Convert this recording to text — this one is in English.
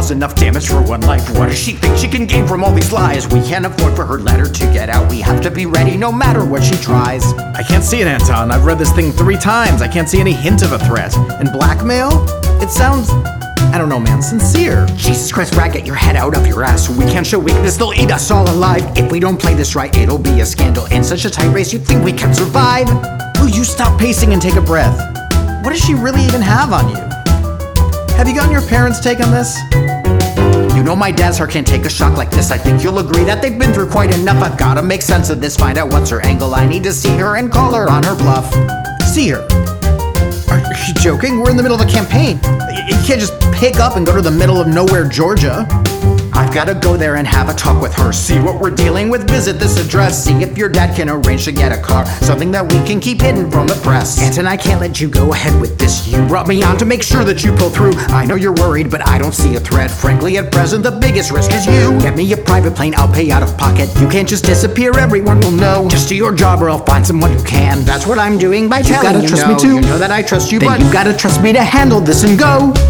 cause enough damage for one life. What does she think she can gain from all these lies? We can't afford for her letter to get out. We have to be ready no matter what she tries. I can't see it, Anton. I've read this thing 3 times. I can't see any hint of a threat. And blackmail? It sounds, I don't know, man, sincere. Jesus Christ, Brad, get your head out of your ass. We can't show weakness, they'll eat us all alive. If we don't play this right, it'll be a scandal. In such a tight race, you think we can survive? Will you stop pacing and take a breath? What does she really even have on you? Have you gotten your parents' take on this? You know my dad's heart can't take a shock like this. I think you'll agree that they've been through quite enough. I've gotta make sense of this, find out what's her angle. I need to see her and call her on her bluff. See her? Are you joking? We're in the middle of a campaign. You can't just pick up and go to the middle of nowhere, Georgia. I've gotta go there and have a talk with her. See what we're dealing with, visit this address. See if your dad can arrange to get a car. Something that we can keep hidden from the press. Anton, I can't let you go ahead with this. You brought me on to make sure that you pull through. I know you're worried, but I don't see a threat. Frankly, at present, the biggest risk is you. Get me a private plane, I'll pay out of pocket. You can't just disappear, everyone will know. Just do your job or I'll find someone who can. That's what I'm doing by telling you. You gotta trust me too. You know that I trust you, then but you gotta trust me to handle this and go.